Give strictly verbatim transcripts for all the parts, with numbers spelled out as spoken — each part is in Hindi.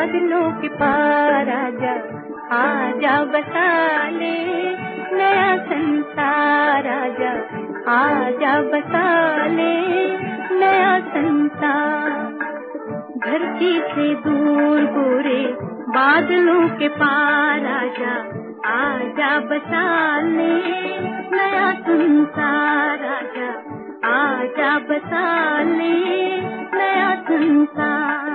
बादलों के पार आजा, आजा बसा ले नया संसार। आजा, आजा बसा ले नया संसार। धरती से दूर गोरे बादलों के पार आजा, आजा बसा ले नया संसार। आजा, आजा बसा ले नया संसार।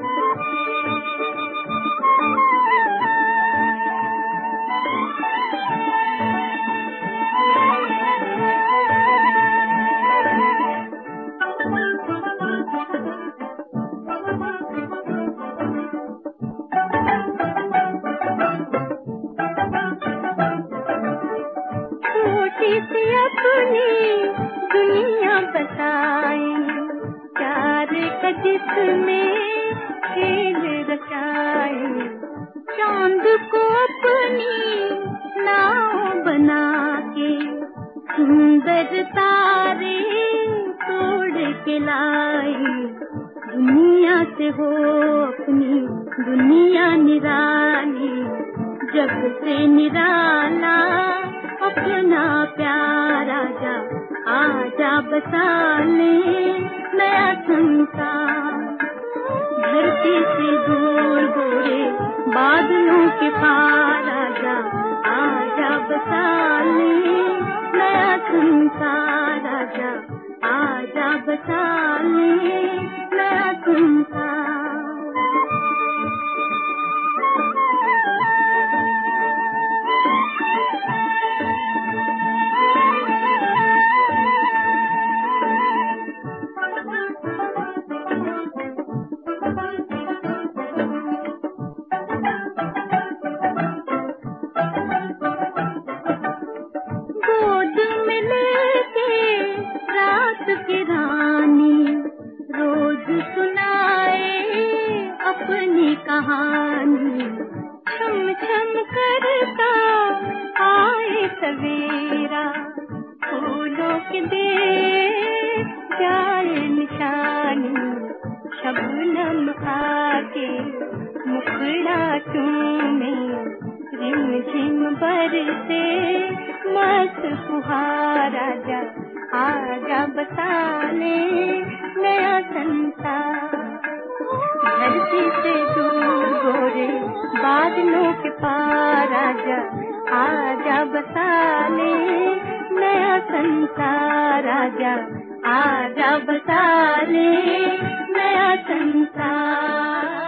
सी अपनी दुनिया बसाए, प्यार का जिसमें खेल रचाए। चांद को अपनी नाव बना के सुंदर तारे तोड़ के लाए। दुनिया से हो अपनी दुनिया निराली, जग से निराला अपना प्यार। आजा, आजा बसा ले नया संसार। धरती से दूर गोरे बादलों के पार आजा, आजा बसा ले नया संसार। आजा, आजा बसा ले नया संसार। कहानी छम छम करता आए सवेरा, फूलों के दे जाए निशानी। शबनम आके मुखड़ा चूमे, रिम झिम बरसे मस्त फुहार। आजा, आजा बसा ले नया संसार। धरती से दूर गोरे बादलों के पार आजा, आजा बसा ले नया संसार। आजा, आजा बसा ले नया संसार।